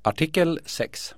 Artikel 6.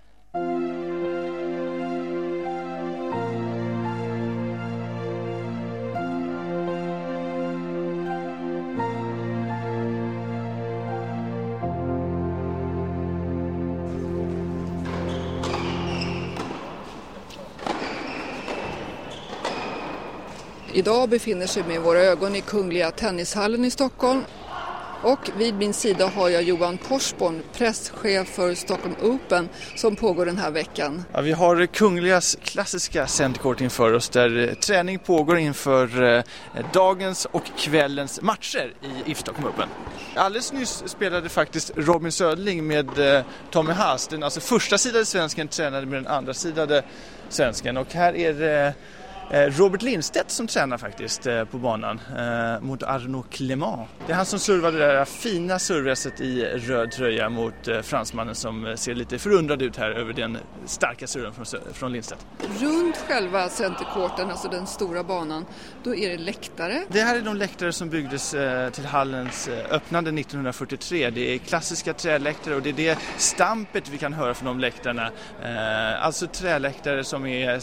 Idag befinner sig med våra ögon i Kungliga Tennishallen i Stockholm. Och vid min sida har jag Johan Porsborn, presschef för Stockholm Open, som pågår den här veckan. Ja, vi har Kungligas klassiska centercourt inför oss där träning pågår inför dagens och kvällens matcher i Stockholm Open. Alldeles nyss spelade faktiskt Robin Söderling med Tommy Haas. Den alltså första sidade svensken tränade med den andra sidade svensken. Och här är det Robert Lindstedt som tränar faktiskt på banan mot Arnaud Clément. Det är han som servade det där fina servreset i röd tröja mot fransmannen som ser lite förundrad ut här över den starka serven från Lindstedt. Runt själva centercourten, alltså den stora banan, då är det läktare. Det här är de läktare som byggdes till hallens öppnande 1943. Det är klassiska träläktare och det är det stampet vi kan höra från de läktarna. Alltså träläktare som är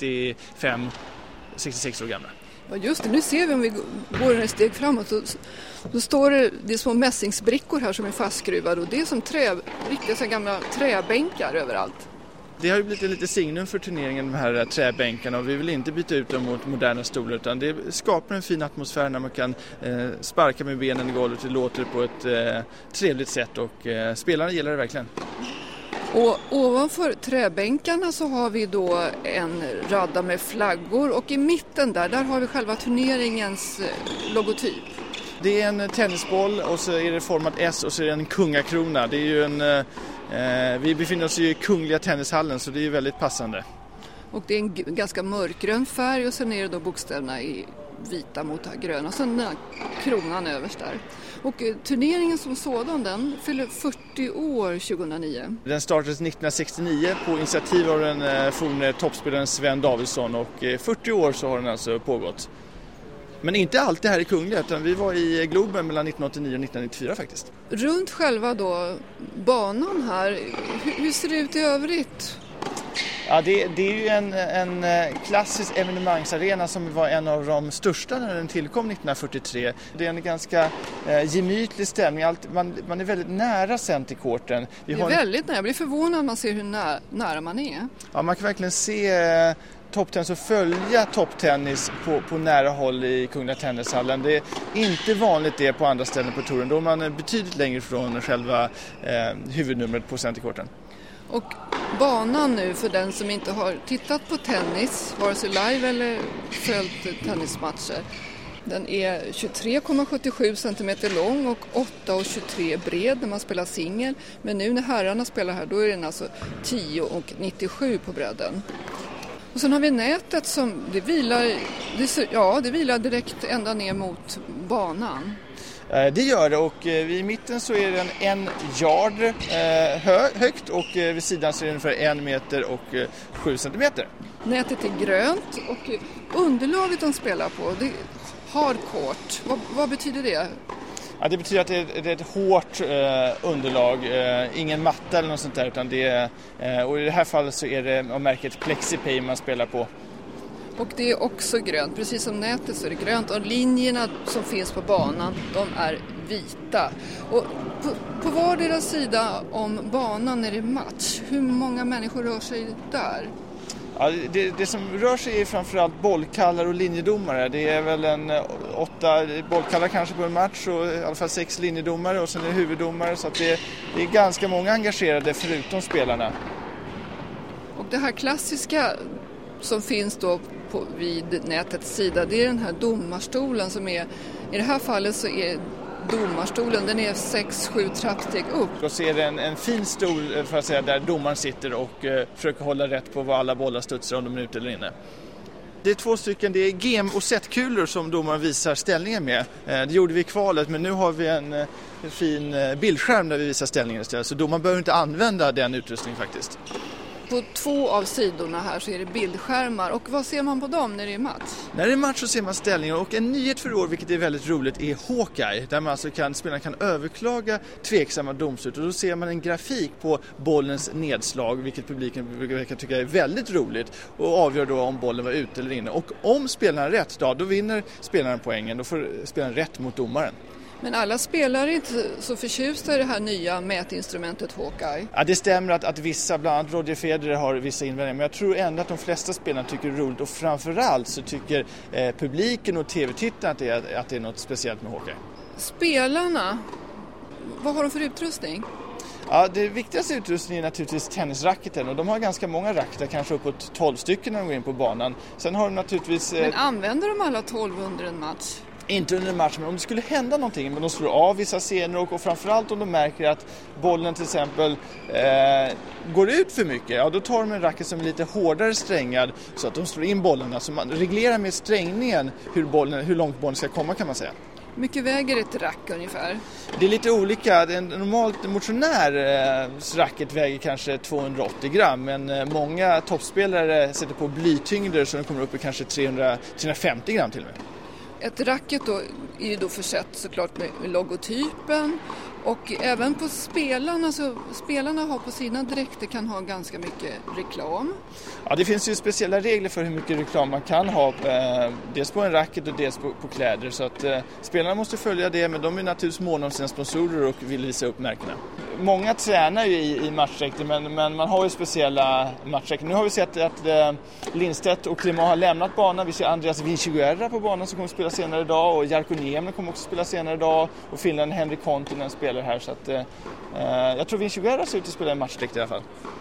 66 år gamla. Ja just det, nu ser vi om vi går ett steg framåt. Då står det små mässingsbrickor här som är fastskruvade och det är som riktiga så gamla träbänkar överallt. Det har ju blivit lite signum för turneringen, de här träbänkarna, och vi vill inte byta ut dem mot moderna stolar utan det skapar en fin atmosfär när man kan sparka med benen i golvet. Det låter på ett trevligt sätt och spelarna gillar det verkligen. Och ovanför träbänkarna så har vi då en radda med flaggor och i mitten där har vi själva turneringens logotyp. Det är en tennisboll och så är det format S och så är det en kungakrona. Det är ju vi befinner oss i Kungliga Tennishallen så det är ju väldigt passande. Och det är en ganska mörkgrön färg och sen är det då bokstäverna i vita mot gröna och sen den här kronan överst där. Och turneringen som sådan, den fyller 40 år 2009. Den startades 1969 på initiativ av den forne toppspelaren Sven Davidsson och 40 år så har den alltså pågått. Men inte alltid här i Kungliga utan vi var i Globen mellan 1989 och 1994 faktiskt. Runt själva då banan här, hur ser det ut i övrigt? Ja, det är ju en klassisk evenemangsarena som var en av de största när den tillkom 1943. Det är en ganska gemytlig stämning. Man är väldigt nära centercourten. Väldigt nära. Jag blir förvånad när man ser hur nära man är. Ja, man kan verkligen se topptennis och följa topptennis på nära håll i Kungliga Tennishallen. Det är inte vanligt det på andra ställen på touren. Då är man betydligt längre från själva huvudnumret på centercourten. Och banan nu för den som inte har tittat på tennis, vare sig live eller följt tennismatcher. Den är 23,77 cm lång och 8,23 bred när man spelar singel. Men nu när herrarna spelar här då är den alltså 10,97 på bredden. Och sen har vi nätet som det vilar direkt ända ner mot banan. Det gör det och vid mitten så är den 1 yard högt och vid sidan så är den ungefär 1 meter och 7 centimeter. Nätet är grönt och underlaget de spelar på, det är hardcourt. Vad betyder det? Ja, det betyder att det är ett hårt underlag, ingen matta eller något sånt där utan och i det här fallet så är det av märket Plexipay man spelar på. Och det är också grönt, precis som nätet så är det grönt och linjerna som finns på banan, de är vita. Och på vardera sida om banan är det match. Hur många människor rör sig där? Ja, det som rör sig är framförallt bollkallar och linjedomare. Det är väl 8 bollkallar kanske på en match och i alla fall 6 linjedomare och sen är det huvuddomare så att det är ganska många engagerade förutom spelarna. Och det här klassiska som finns då vid nätets sida, det är den här domarstolen som är, i det här fallet så är domarstolen, den är 6-7 trappsteg upp. Och så är det en fin stol för att säga, där domaren sitter och försöker hålla rätt på vad alla bollar studsar om de är ute eller inne. Det är 2 stycken, det är gem- och setkulor som domaren visar ställningen med. Det gjorde vi i kvalet men nu har vi en fin bildskärm där vi visar ställningen istället. Så domaren behöver inte använda den utrustningen faktiskt. på 2 av sidorna här så är det bildskärmar. Och vad ser man på dem när det är match? När det är match så ser man ställningar, och en nyhet för år, vilket är väldigt roligt, är Hawkeye. Där man alltså spelarna kan överklaga tveksamma domslut, och då ser man en grafik på bollens nedslag, vilket publiken brukar tycka är väldigt roligt, och avgör då om bollen var ute eller inne. Och om spelaren har rätt, då vinner spelaren poängen, då får spelaren rätt mot domaren. Men alla spelare är inte så förtjusta i det här nya mätinstrumentet Hawkeye. Ja, det stämmer att vissa, bland annat Roger Federer, har vissa invändningar. Men jag tror ändå att de flesta spelarna tycker det är roligt. Och framförallt så tycker publiken och tv-tittarna att det är något speciellt med Hawkeye. Spelarna, vad har de för utrustning? Ja, det viktigaste utrustningen är naturligtvis tennisracketen, och de har ganska många racketar, kanske uppåt 12 stycken när de går in på banan. Sen har de naturligtvis... Men använder de alla 12 under en match? Inte under en match, men om det skulle hända någonting, men de slår av vissa scener, och framförallt om de märker att bollen till exempel går ut för mycket, ja, då tar de en racket som är lite hårdare strängad så att de slår in bollarna. Så man reglerar med strängningen hur långt bollen ska komma, kan man säga. Mycket väger ett rack ungefär? Det är lite olika. En normalt motionärs racket väger kanske 280 gram, men många toppspelare sätter på blytyngder så den kommer upp i kanske 350 gram till och med. Ett racket då är ju då försett såklart med logotypen, och även på spelarna, så spelarna har på sina dräkter kan ha ganska mycket reklam. Ja, det finns ju speciella regler för hur mycket reklam man kan ha, dels på en racket och dels på kläder, så att spelarna måste följa det, men de är naturligtvis måna om sina sponsorer och vill visa upp märkena. Många tränar ju i matchdräkter, men man har ju speciella matchdräkter. Nu har vi sett att Lindstedt och Clément har lämnat banan. Vi ser Andreas Vinciguerra på banan som kommer att spela senare idag, och Jarkko Niemi kommer också att spela senare idag, och Finland Henrik Kontinen spelar här, så att jag tror Vinciguerra ser ut att spela en matchdräkt i alla fall.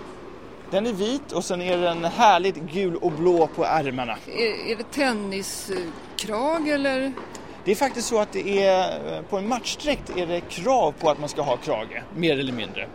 Den är vit, och sen är den härligt gul och blå på ärmarna. Är det tenniskrag eller? Det är faktiskt så att det är, på en matchdräkt är det krav på att man ska ha krage, mer eller mindre.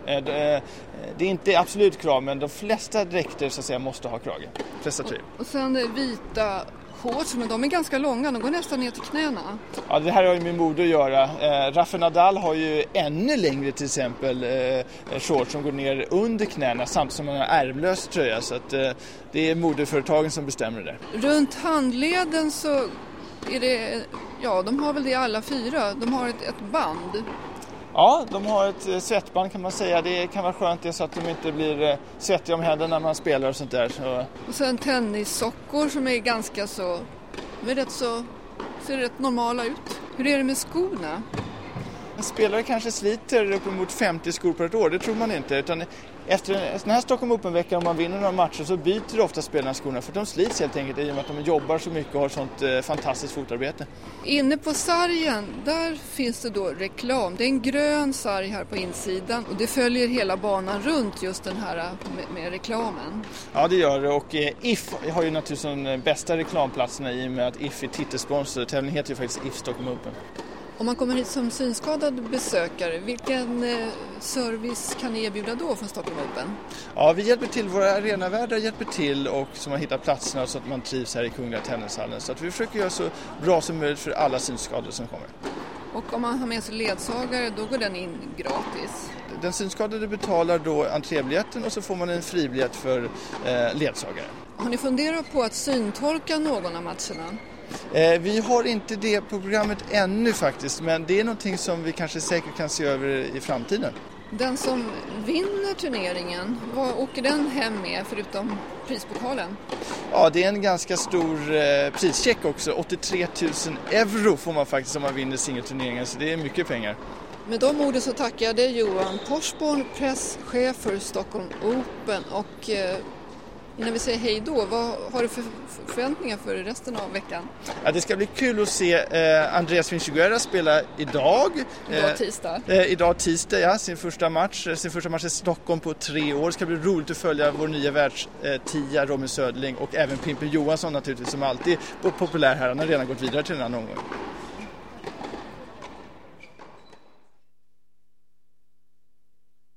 Det är inte absolut krav, men de flesta dräkter så att säga måste ha krage. Flesta tröjor. Och sen vita shorts, men de är ganska långa, de går nästan ner till knäna. Ja, det här har ju med mode att göra. Rafael Nadal har ju ännu längre till exempel shorts som går ner under knäna, samtidigt som man har ärmlös tröja, så att det är modeföretagen som bestämmer det. Runt handleden så är det, ja, de har väl det alla 4, de har ett band. Ja, de har ett svettband kan man säga. Det kan vara skönt det, så att de inte blir svettiga om händerna när man spelar och sånt där. Så. Och sen tennissockor som är ganska så, ser rätt normala ut. Hur är det med skorna? En spelare kanske sliter uppemot 50 skor på ett år, det tror man inte. Utan efter den här Stockholm Open-veckan, om man vinner några matcher, så byter ofta spelarna skorna, för de slits helt enkelt i och med att de jobbar så mycket och har sånt fantastiskt fotarbete. Inne på sargen, där finns det då reklam. Det är en grön sarg här på insidan, och det följer hela banan runt just den här med reklamen. Ja, det gör det, och If har ju naturligtvis de bästa reklamplatserna i och med att If är titelsponsor. Tävlingen heter ju faktiskt If Stockholm Open. Om man kommer hit som synskadad besökare, vilken service kan ni erbjuda då från Stockholm Open? Ja, vi hjälper till, våra arenavärdar hjälper till, och som har hittat platserna så att man trivs här i Kungliga Tennishallen. Så att vi försöker göra så bra som möjligt för alla synskadade som kommer. Och om man har med sig ledsagare, då går den in gratis? Den synskadade betalar då entrébiljetten, och så får man en fribiljett för ledsagare. Har ni funderat på att syntolka någon av matcherna? Vi har inte det på programmet ännu faktiskt, men det är någonting som vi kanske säkert kan se över i framtiden. Den som vinner turneringen, vad åker den hem med förutom prispokalen? Ja, det är en ganska stor prischeck också. 83 000 euro får man faktiskt om man vinner singelturneringen, så det är mycket pengar. Med de orden så tackar jag dig, Johan Porsborn, presschef för Stockholm Open, och innan vi säger hej då, vad har du för förväntningar för resten av veckan? Ja, det ska bli kul att se Andreas Vinciguerra spela idag. Idag tisdag, ja, sin första match i Stockholm på 3 år. Det ska bli roligt att följa vår nya världstia Robin Söderling, och även Pimpen Johansson naturligtvis, som alltid är populär här. Han har redan gått vidare till den här omgången.